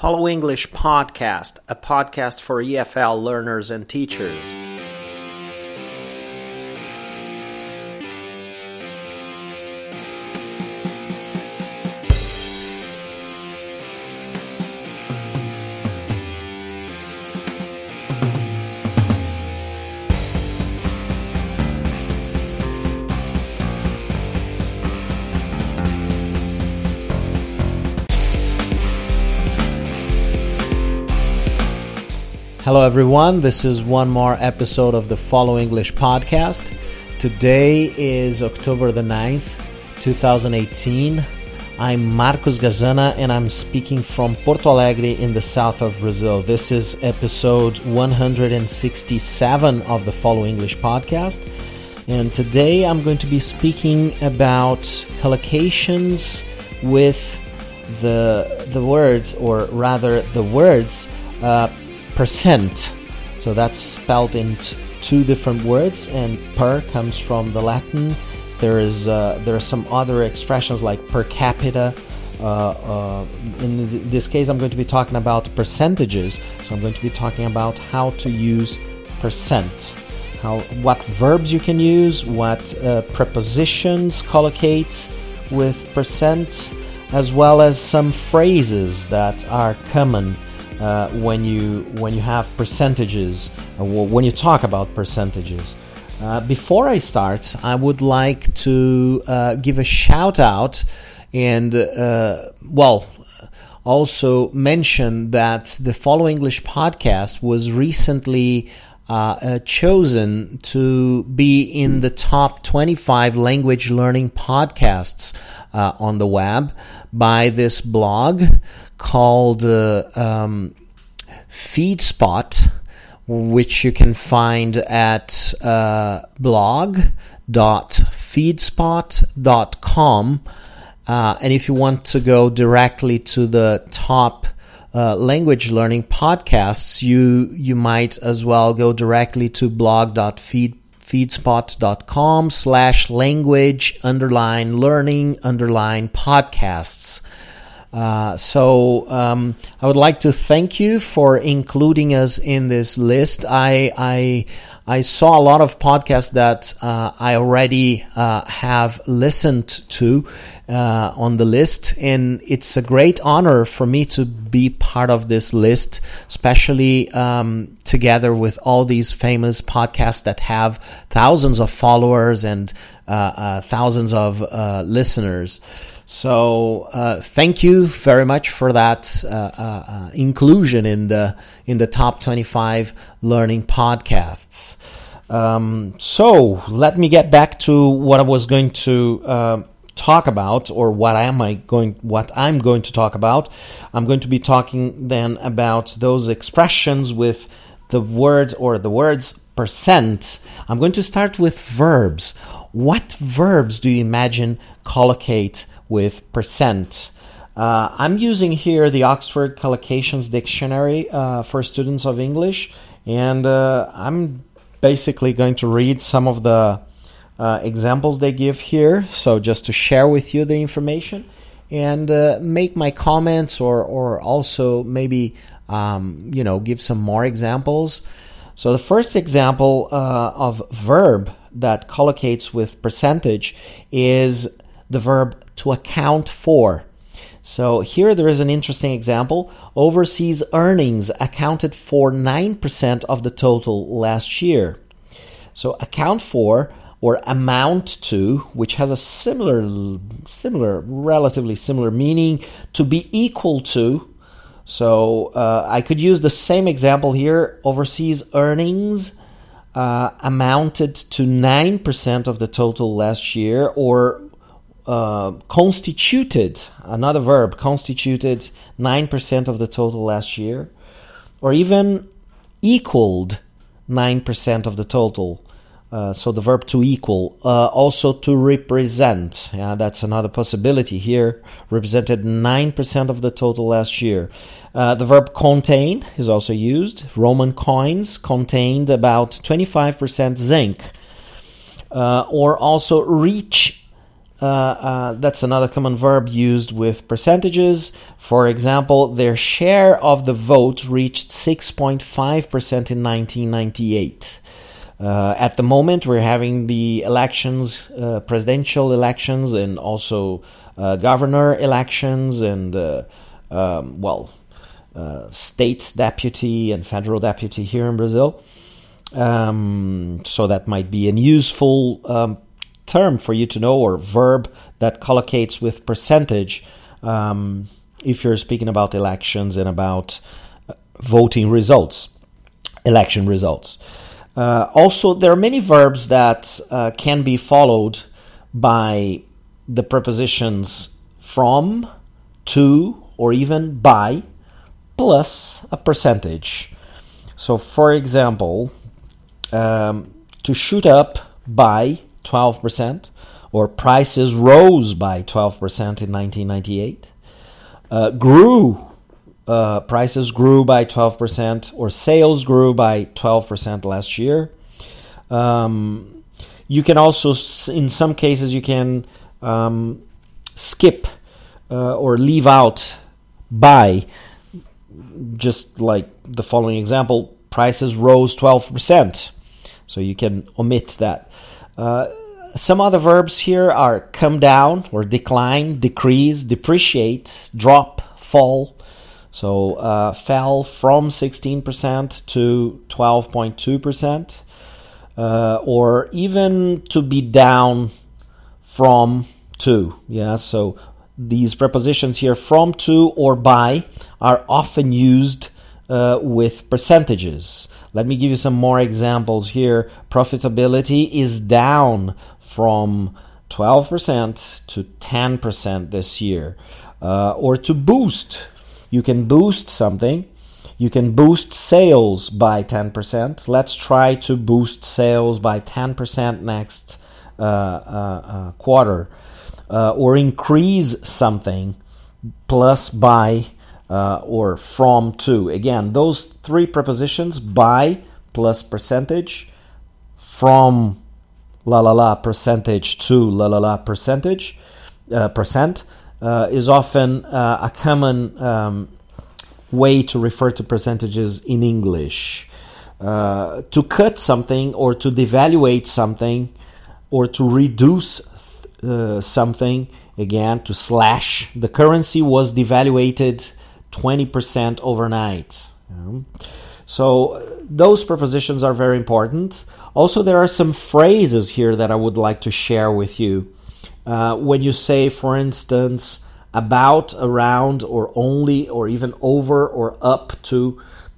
Follow English Podcast, a podcast for EFL learners and teachers. Hello everyone, this is one more episode of the Follow English Podcast. Today is October the 9th, 2018. I'm Marcos Gazana and I'm speaking from Porto Alegre in the south of Brazil. This is episode 167 of the Follow English Podcast. And today I'm going to be speaking about collocations with the words, or rather the words, percent. So that's spelled in two different words, and per comes from the Latin. There are some other expressions like per capita. In this case, I'm going to be talking about percentages. So I'm going to be talking about how to use percent, what verbs you can use, what prepositions collocate with percent, as well as some phrases that are common when you have percentages, when you talk about percentages. Before I start, I would like to give a shout out and also mention that the Follow English Podcast was recently chosen to be in the top 25 language learning podcasts on the web by this blog called FeedSpot, which you can find at blog.feedspot.com. And if you want to go directly to the top language learning podcasts, you might as well go directly to blog.feedspot.com/language_learning_podcasts. So I would like to thank you for including us in this list. I saw a lot of podcasts that I already have listened to on the list, and it's a great honor for me to be part of this list, especially together with all these famous podcasts that have thousands of followers and thousands of listeners. So thank you very much for that inclusion in the top 25 learning podcasts. So let me get back to what I was going to talk about, or what I'm going to talk about. I'm going to be talking then about those expressions with the words percent. I'm going to start with verbs. What verbs do you imagine collocate with percent? I'm using here the Oxford Collocations Dictionary for students of English, and I'm basically going to read some of the examples they give here, so just to share with you the information and make my comments, or also maybe give some more examples. So the first example of verb that collocates with percentage is the verb to account for. So here there is an interesting example. Overseas earnings accounted for 9% of the total last year. So account for, or amount to, which has a relatively similar meaning, to be equal to. So I could use the same example here. Overseas earnings amounted to 9% of the total last year, or constituted, another verb, constituted 9% of the total last year, or even equaled 9% of the total. So the verb to equal, also to represent, that's another possibility here, represented 9% of the total last year. The verb contain is also used. Roman coins contained about 25% zinc. Or also reach that's another common verb used with percentages. For example, their share of the vote reached 6.5% in 1998. At the moment, we're having the elections, presidential elections, and also governor elections, and state deputy and federal deputy here in Brazil. So that might be a useful term for you to know, or verb that collocates with percentage, if you're speaking about elections and about voting results, election results. Also, there are many verbs that can be followed by the prepositions from, to, or even by, plus a percentage. So, for example, to shoot up by 12%, or prices rose by 12% in 1998, prices grew by 12%, or sales grew by 12% last year. You can also, in some cases, you can skip or leave out by, just like the following example, prices rose 12%. So you can omit that. Some other verbs here are come down, or decline, decrease, depreciate, drop, fall. So fell from 16% to 12.2%, or even to be down from to. Yeah, so these prepositions here, from, to, or by, are often used with percentages. Let me give you some more examples here. Profitability is down from 12% to 10% this year. Or to boost. You can boost something. You can boost sales by 10%. Let's try to boost sales by 10% next quarter. Or increase something, plus by, or from, to. Again, those three prepositions, by plus percentage, from percentage to percentage, percent, is often a common way to refer to percentages in English. To cut something, or to devaluate something, or to reduce something, again, to slash. The currency was devaluated 20% overnight. So those prepositions are very important. Also, there are some phrases here that I would like to share with you. When you say, for instance, about, around, or only, or even over, or up to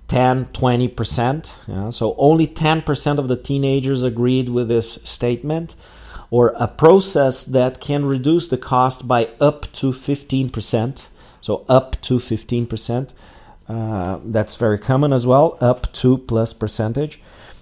10-20%. Yeah? So only 10% of the teenagers agreed with this statement. Or a process that can reduce the cost by up to 15%. So up to 15%. That's very common as well. Up to plus percentage.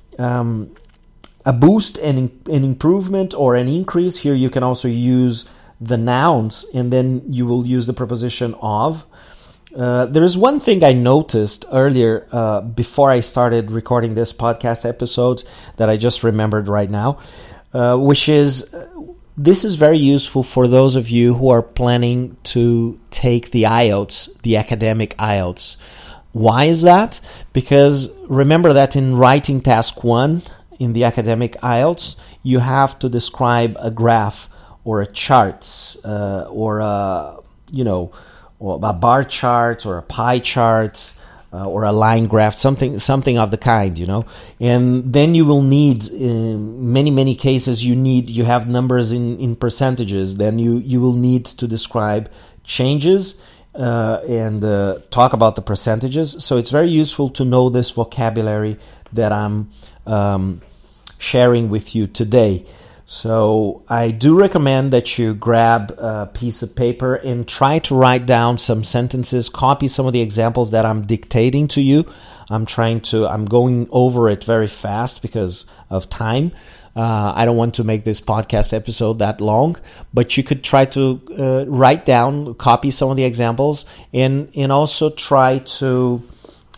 A boost, an improvement, or an increase. Here you can also use the nouns, and then you will use the preposition of. There is one thing I noticed earlier before I started recording this podcast episode that I just remembered right now, which is, this is very useful for those of you who are planning to take the IELTS, the academic IELTS. Why is that? Because remember that in writing task 1 in the academic IELTS, you have to describe a graph or a chart, or a bar chart or a pie chart, or a line graph, something of the kind, and then you will need, in many cases, you have numbers in percentages. Then you will need to describe changes and talk about the percentages. So it's very useful to know this vocabulary that I'm sharing with you today. So I do recommend that you grab a piece of paper and try to write down some sentences, copy some of the examples that I'm dictating to you. I'm going over it very fast because of time. I don't want to make this podcast episode that long, but you could try to write down, copy some of the examples, and also try to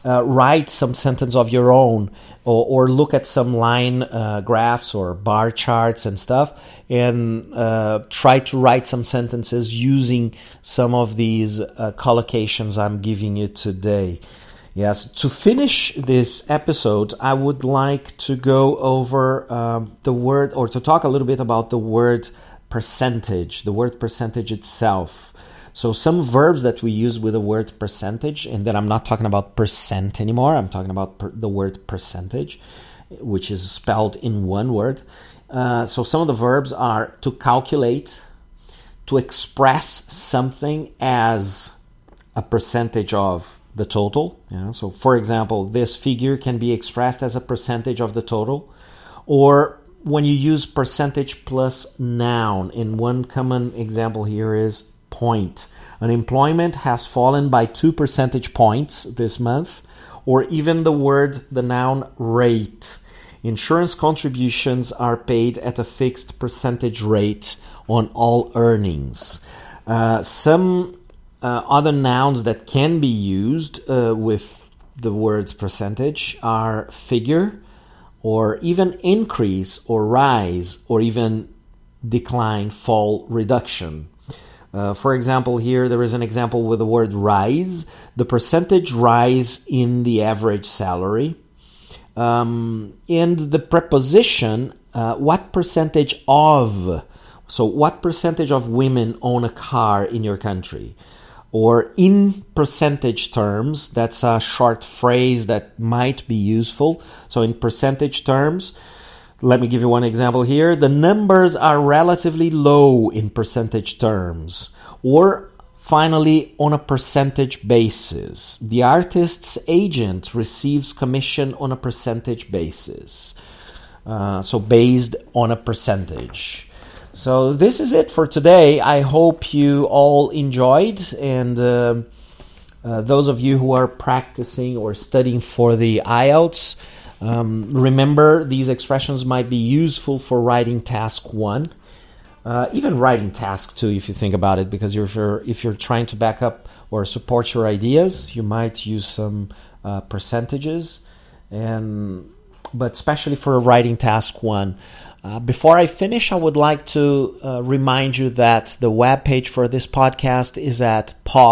write some sentence of your own, or look at some line graphs or bar charts and stuff, and try to write some sentences using some of these collocations I'm giving you today. Yes, to finish this episode, I would like to go over the word, or to talk a little bit about the word percentage, the word percentage itself. So some verbs that we use with the word percentage, and then I'm not talking about percent anymore, I'm talking about the word percentage, which is spelled in one word. So some of the verbs are to calculate, to express something as a percentage of the total. Yeah? So for example, this figure can be expressed as a percentage of the total, or when you use percentage plus noun, and one common example here is point. Unemployment has fallen by 2 percentage points this month, or even the noun rate. Insurance contributions are paid at a fixed percentage rate on all earnings. Some other nouns that can be used with the words percentage are figure, or even increase or rise, or even decline, fall, reduction. For example, here there is an example with the word rise, the percentage rise in the average salary. And the preposition, what percentage of, so what percentage of women own a car in your country? Or in percentage terms, that's a short phrase that might be useful. So in percentage terms, let me give you one example here. The numbers are relatively low in percentage terms. Or finally, on a percentage basis. The artist's agent receives commission on a percentage basis. So based on a percentage. So this is it for today. I hope you all enjoyed, and those of you who are practicing or studying for the IELTS, remember these expressions might be useful for writing task 1, even writing task 2 if you think about it, because if you're trying to back up or support your ideas, you might use some percentages, but especially for writing task 1. Before I finish, I would like to remind you that the webpage for this podcast is at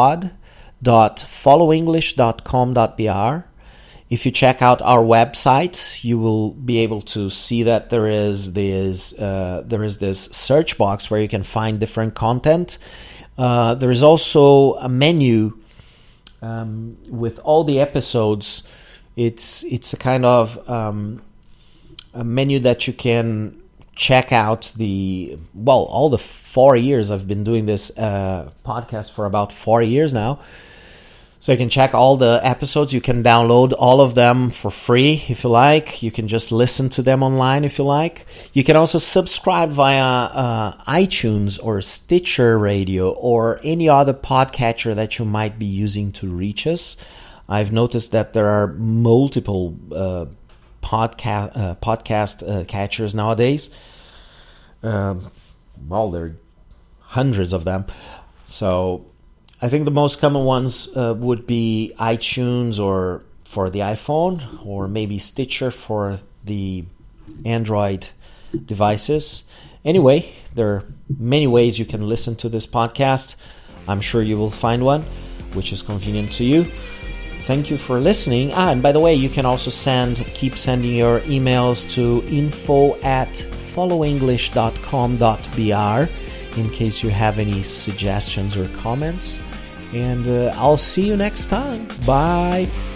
pod.followenglish.com.br. If you check out our website, you will be able to see that there is this search box where you can find different content. There is also a menu with all the episodes. It's a kind of a menu that you can check out all the 4 years. I've been doing this podcast for about 4 years now. So you can check all the episodes. You can download all of them for free if you like. You can just listen to them online if you like. You can also subscribe via iTunes or Stitcher Radio or any other podcatcher that you might be using to reach us. I've noticed that there are multiple podcast catchers nowadays. There are hundreds of them. So I think the most common ones would be iTunes or for the iPhone, or maybe Stitcher for the Android devices. Anyway, there are many ways you can listen to this podcast. I'm sure you will find one which is convenient to you. Thank you for listening. And by the way, you can also keep sending your emails to info@followenglish.com.br in case you have any suggestions or comments. And I'll see you next time. Bye.